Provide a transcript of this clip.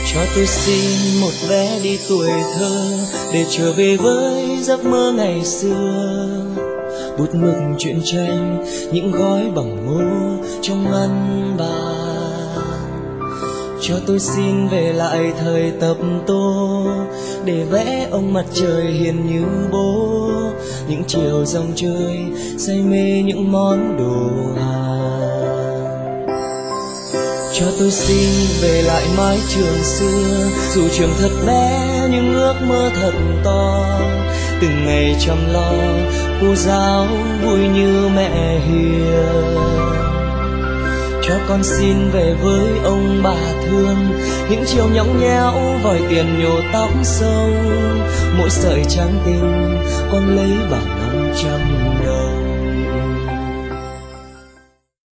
Cho tôi xin một vé đi tuổi thơ, để trở về với giấc mơ ngày xưa. Bút mực truyện tranh, những gói bằng ngô trong ngăn bàn. Cho tôi xin về lại thời tập tô, để vẽ ông mặt trời hiền như bố. Những chiều dòng chơi, say mê những món đồ hàng. Cho tôi xin về lại mái trường xưa, dù trường thật bé nhưng ước mơ thật to. Từng ngày chăm lo, cô giáo vui như mẹ hiền. Cho con xin về với ông bà thương, những chiều nhõng nhẽo vòi tiền nhổ tóc sâu. Mỗi sợi trắng tinh con lấy bằng 500 đồng.